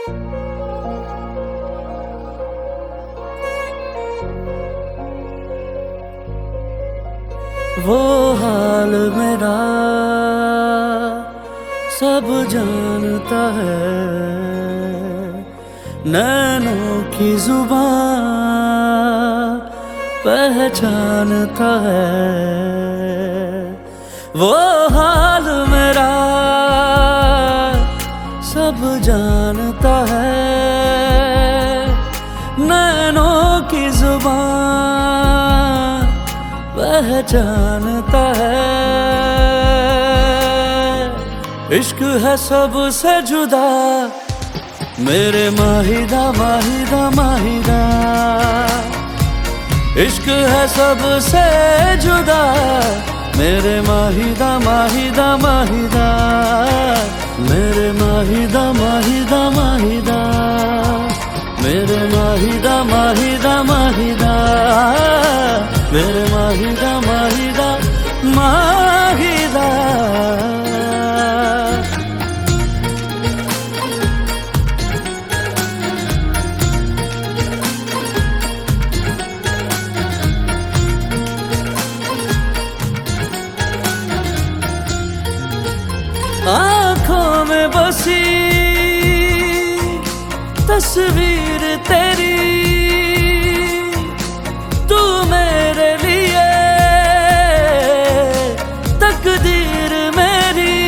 वो हाल मेरा सब जानता है, नैनों की जुबान पहचानता है। वो हाल मेरा सब जानता है, नैनों की जुबान पहचानता है। इश्क है सबसे जुदा मेरे माहिदा माहिदा माहिदा। इश्क है सबसे जुदा मेरे माहिदा माहिदा माहिदा। मेरे माहिदा माहिदा माहिदा, मेरे माहिदा माहिदा माहिदा, मेरे माहिदा माहिदा माहिदा। आँखों में बसी तस्वीर तेरी, तू मेरे लिए तकदीर मेरी।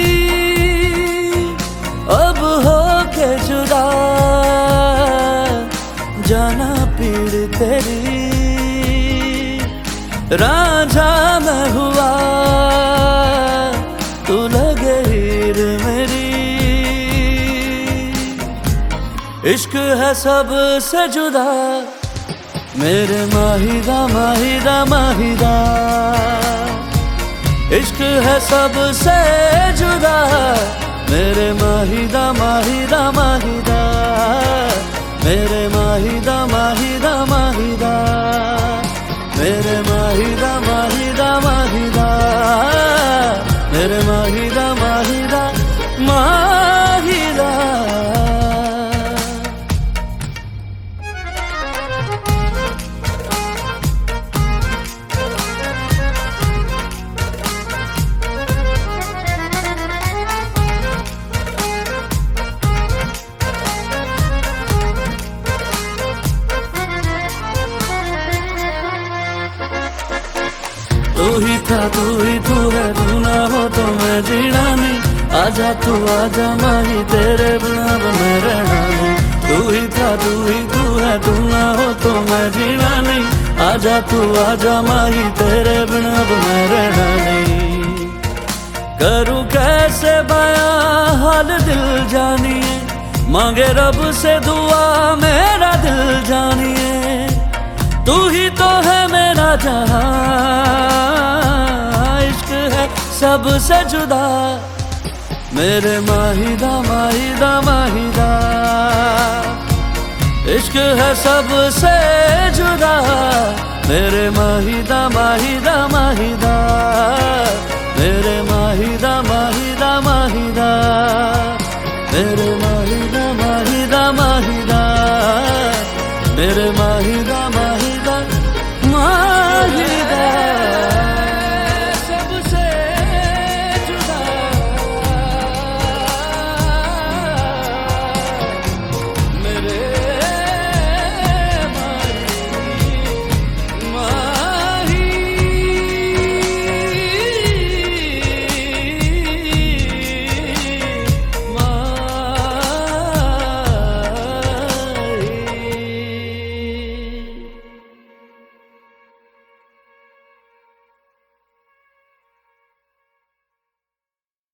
अब हो के जुदा जाना पीड़ तेरी, रांझा मैं हुआ तू लगे हीर मेरी। इश्क है सबसे जुदा मेरे माहिदा माहिदा माहिदा। इश्क है सबसे जुदा मेरे माहिदा माहिदा माहिदा। मेरे माहिदा माहिदा माहिदा, मेरे माहिदा माहिदा माहिदा, मेरे माहिदा माहिदा माहिदा। तू ही था तू ही तू है, तू ना हो तो मैं जीना नहीं। आजा तू आजा माही, तेरे बिना मैं रहना नहीं। तू ही था तू ही तू है, तू ना हो तो मैं जीना नहीं। आजा तू आजा माही, तेरे बिना मैं रहना नहीं। करूँ कैसे बयां हाल दिल जानिए, मांगे रब से दुआ मेरा दिल जानिए। तू ही तो है मेरा जहां, इश्क है सबसे जुदा मेरे माहिदा माहिदा माहिदा। इश्क है सबसे जुदा मेरे माहिदा माहिदा माहिदा। मेरे माहिदा माहिदा माहिदा, मेरे